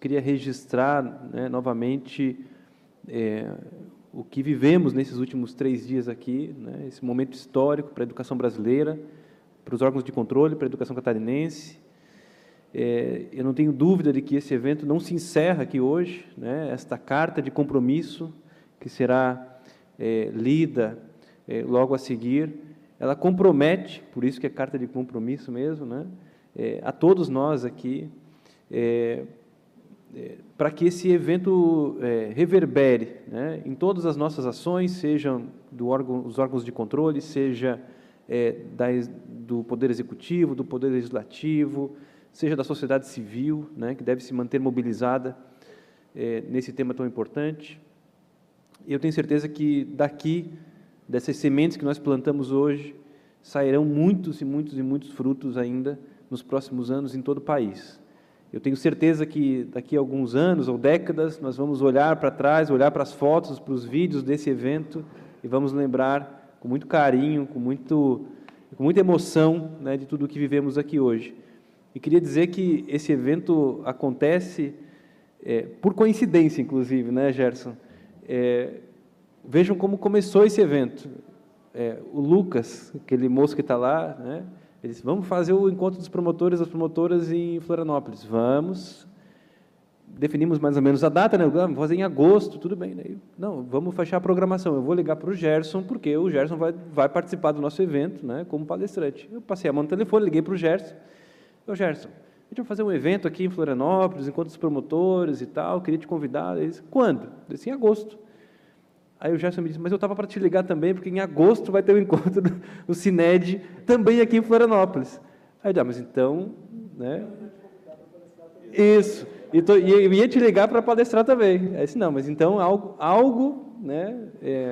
queria registrar, né, novamente o que vivemos nesses últimos 3 dias aqui, né, esse momento histórico para a educação brasileira, para os órgãos de controle, para a educação catarinense. Eu não tenho dúvida de que esse evento não se encerra aqui hoje, né, esta carta de compromisso que será lida logo a seguir, ela compromete, por isso que é carta de compromisso mesmo, né, a todos nós aqui, para que esse evento reverbere, né, em todas as nossas ações, sejam os órgãos de controle, seja do Poder Executivo, do Poder Legislativo, seja da sociedade civil, né, que deve se manter mobilizada nesse tema tão importante. E eu tenho certeza que daqui, dessas sementes que nós plantamos hoje, sairão muitos e muitos e muitos frutos ainda nos próximos anos em todo o país. Eu tenho certeza que daqui a alguns anos ou décadas nós vamos olhar para trás, olhar para as fotos, para os vídeos desse evento e vamos lembrar com muito carinho, com muita emoção, né, de tudo o que vivemos aqui hoje. E queria dizer que esse evento acontece por coincidência, inclusive, né, Gerson? Vejam como começou esse evento. O Lucas, aquele moço que está lá, né, ele disse, vamos fazer o encontro dos promotores e das promotoras em Florianópolis. Vamos. Definimos mais ou menos a data, né? Vamos fazer em agosto, tudo bem. Né? Não, vamos fechar a programação. Eu vou ligar para o Gerson, porque o Gerson vai participar do nosso evento, né, como palestrante. Eu passei a mão no telefone, liguei para o Gerson. Ô, Gerson, a gente vai fazer um evento aqui em Florianópolis, encontro dos promotores e tal, queria te convidar. Ele disse, quando? Eu disse, em agosto. Aí o Gerson me disse, mas eu estava para te ligar também, porque em agosto vai ter o encontro do CINED, também aqui em Florianópolis. Aí eu disse, mas então, né? Isso. E eu ia te ligar para palestrar também. Aí disse, não, mas então algo né,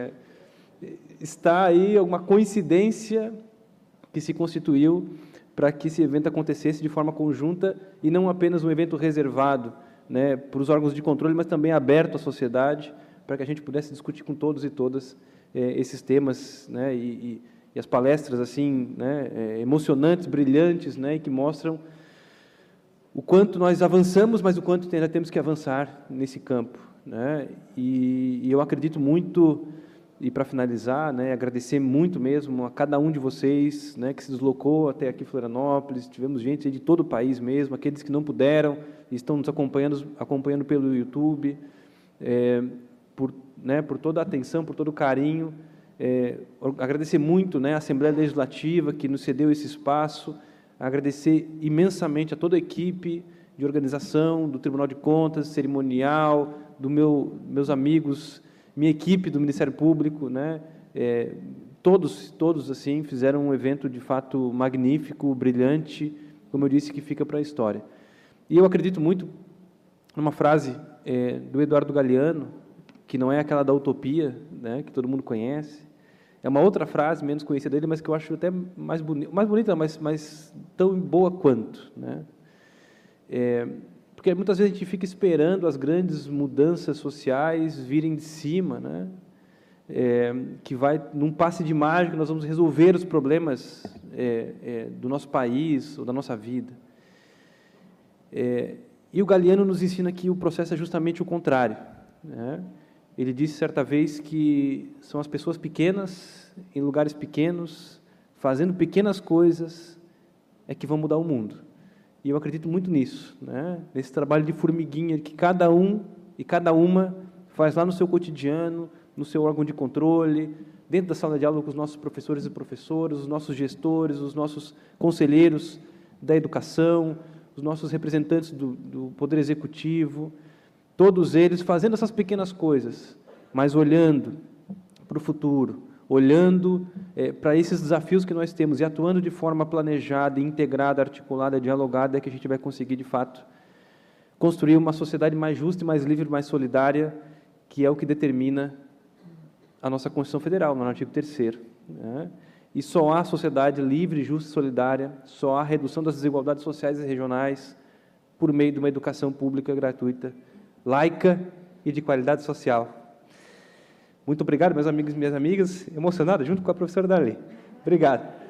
está aí, alguma coincidência que se constituiu para que esse evento acontecesse de forma conjunta e não apenas um evento reservado, né, para os órgãos de controle, mas também aberto à sociedade, para que a gente pudesse discutir com todos e todas esses temas, né, e as palestras assim, né, emocionantes, brilhantes, né, e que mostram o quanto nós avançamos, mas o quanto ainda temos que avançar nesse campo, né, e eu acredito muito, e para finalizar, né, agradecer muito mesmo a cada um de vocês, né, que se deslocou até aqui em Florianópolis, tivemos gente de todo o país mesmo, aqueles que não puderam e estão nos acompanhando pelo YouTube, por toda a atenção, por todo o carinho, agradecer muito, né, a Assembleia Legislativa que nos cedeu esse espaço, agradecer imensamente a toda a equipe de organização, do Tribunal de Contas, cerimonial, meus amigos, minha equipe do Ministério Público, né, todos assim, fizeram um evento de fato magnífico, brilhante, como eu disse, que fica para a história. E eu acredito muito numa frase do Eduardo Galeano, que não é aquela da utopia, né, que todo mundo conhece. É uma outra frase, menos conhecida dele, mas que eu acho até mais bonita, mas tão boa quanto. Né? Porque muitas vezes a gente fica esperando as grandes mudanças sociais virem de cima, né? Que vai, num passe de mágica, nós vamos resolver os problemas do nosso país ou da nossa vida. E o Galeano nos ensina que o processo é justamente o contrário. Né? Ele disse certa vez que são as pessoas pequenas, em lugares pequenos, fazendo pequenas coisas, que vão mudar o mundo. E eu acredito muito nisso, né? Nesse trabalho de formiguinha que cada um e cada uma faz lá no seu cotidiano, no seu órgão de controle, dentro da sala de aula com os nossos professores e professoras, os nossos gestores, os nossos conselheiros da educação, os nossos representantes do Poder Executivo, todos eles fazendo essas pequenas coisas, mas olhando para o futuro, olhando para esses desafios que nós temos e atuando de forma planejada, integrada, articulada, dialogada, é que a gente vai conseguir, de fato, construir uma sociedade mais justa, mais livre, mais solidária, que é o que determina a nossa Constituição Federal, no artigo 3º. Né? E só há sociedade livre, justa e solidária, só há redução das desigualdades sociais e regionais por meio de uma educação pública gratuita, laica e de qualidade social. Muito obrigado, meus amigos e minhas amigas, emocionado junto com a professora Darley. Obrigado.